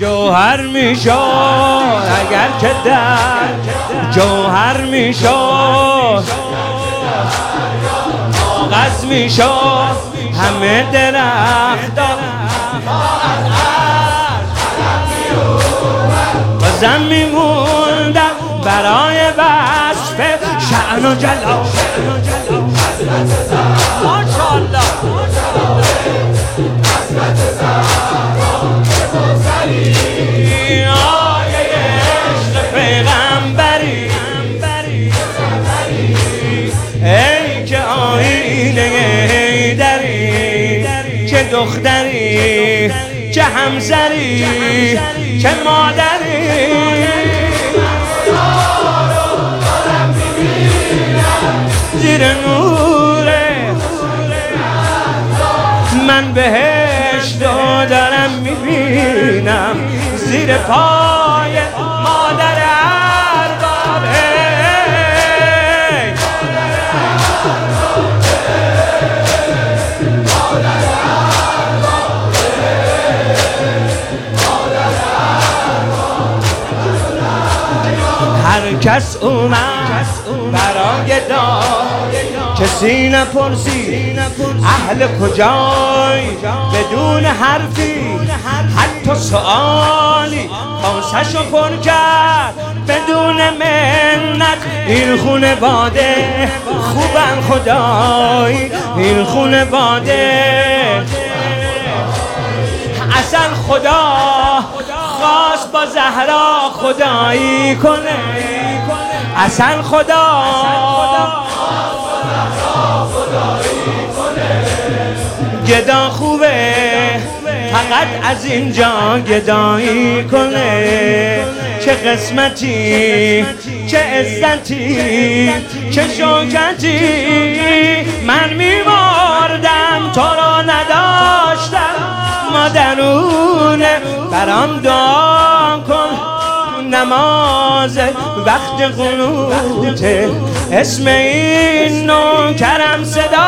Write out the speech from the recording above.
جوهر میشد اگر که در جوهر میشد کاغذ میشد همه درختان بازم میموندم برای وصف شأن و جلال ماشاءالله آیه عشق پیغمبری ای که آینه دری چه دختری چه همسری چه مادری زیر نوره من بهشت رو دارم میبینم زیر پای مادر اربابه هر کس اومد برای داد کسی نپرسی اهل کجای بدون حرفی حتی سؤالی کاسه‌شو پر کرد بدون منت این خونه باده خوبن خدای این خونه باده اصلا خدا خواست با زهرا خدایی کنه اصلا خدا گدا خوبه فقط از اینجا گدایی کنه چه قسمتی چه عزتی چه شوکتی من میمردم تو رو نداشتم مادرونه برام دعا کن نماز وقت قنوته اسم این نوکرم صدا